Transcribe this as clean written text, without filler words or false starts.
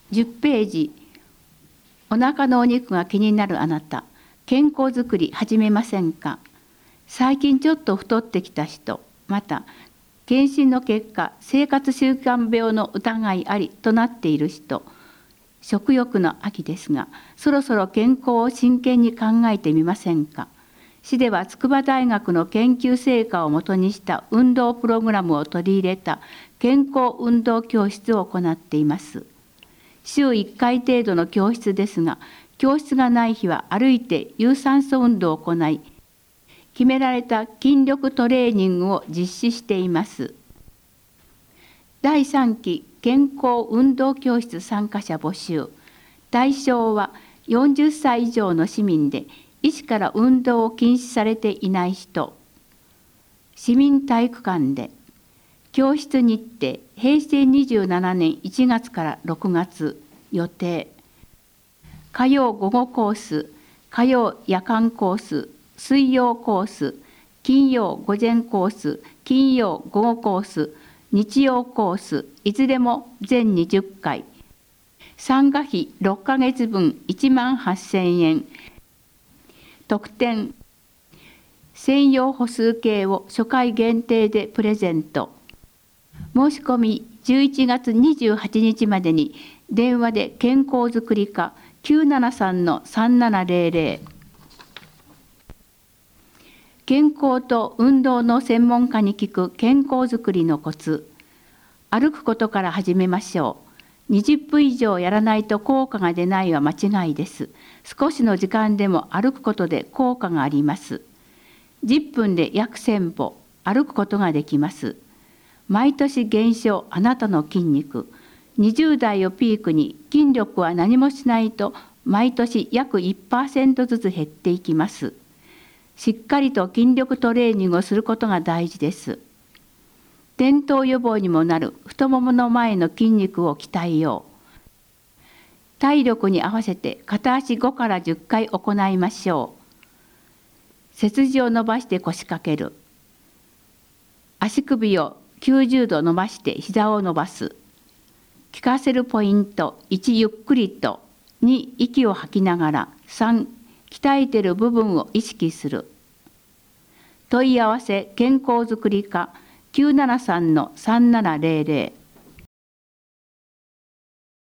10ページ。お腹のお肉が気になるあなた、健康づくり始めませんか？最近ちょっと太ってきた人、また検診の結果、生活習慣病の疑いありとなっている人、食欲の秋ですが、そろそろ健康を真剣に考えてみませんか？市では筑波大学の研究成果をもとにした運動プログラムを取り入れた健康運動教室を行っています。週1回程度の教室ですが、教室がない日は歩いて有酸素運動を行い、決められた筋力トレーニングを実施しています。第3期健康運動教室参加者募集。対象は40歳以上の市民で、医師から運動を禁止されていない人。市民体育館で。教室日程、平成27年1月から6月予定。火曜午後コース、火曜夜間コース、水曜コース、金曜午前コース、金曜午後コース、日曜コース、いずれも全20回。参加費6ヶ月分18,000円。特典、専用歩数計を初回限定でプレゼント。申し込み11月28日までに電話で健康づくり課 973-3700。健康と運動の専門家に聞く健康づくりのコツ。歩くことから始めましょう。20分以上やらないと効果が出ないは間違いです。少しの時間でも歩くことで効果があります。10分で約1000歩歩くことができます。毎年減少あなたの筋肉。20代をピークに筋力は何もしないと毎年約 1% ずつ減っていきます。しっかりと筋力トレーニングをすることが大事です。転倒予防にもなる太ももの前の筋肉を鍛えよう。体力に合わせて片足5から10回行いましょう。背筋を伸ばして腰掛ける。足首を90度伸ばして膝を伸ばす。効かせるポイント。1、ゆっくりと。2、息を吐きながら。3、鍛えている部分を意識する。問い合わせ健康づくり課 973-3700